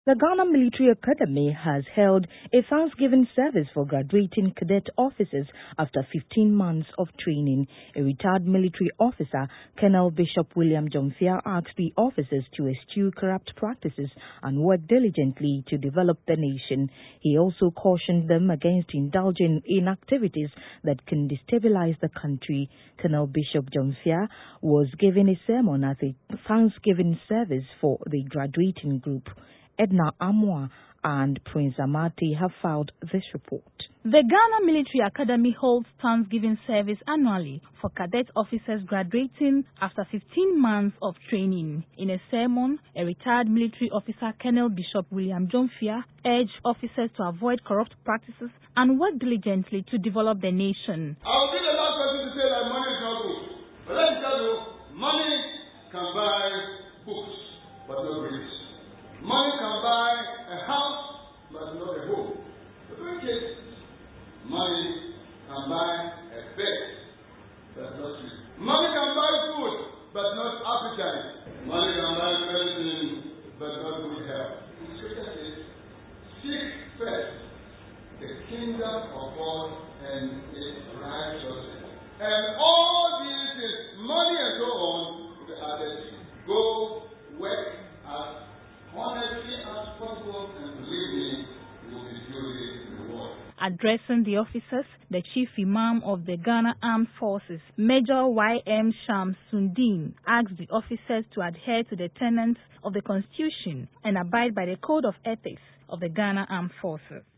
The Ghana Military Academy has held a Thanksgiving service for graduating cadet officers after 15 months of training. A retired military officer, Colonel Bishop William Jomfia, asked the officers to eschew corrupt practices and work diligently to develop the nation. He also cautioned them against indulging in activities that can destabilize the country. Colonel Bishop Jomfia was giving a sermon at a Thanksgiving service for the graduating group. Edna Amwa and Prince Amati have filed this report. The Ghana Military Academy holds Thanksgiving service annually for cadet officers graduating after 15 months of training. In a sermon, a retired military officer, Colonel Bishop William Jomfia, urged officers to avoid corrupt practices and work diligently to develop the nation. I will be the last person to say that money is not good. But let me tell you, money can buy books, but not bridges. Money can buy a house, but not a home. The point is, money can buy a bed, but not sleep. Money can buy food, but not appetite. Money can buy medicine, but not good health. The scripture says, seek first the kingdom of God and its righteousness. And all these things, money and so on, will be added to you. Go work as honestly as possible, and believe me, you will be duly rewarded. Addressing the officers, the Chief Imam of the Ghana Armed Forces, Major Y.M. Shamsundeen, asked the officers to adhere to the tenets of the Constitution and abide by the Code of Ethics of the Ghana Armed Forces.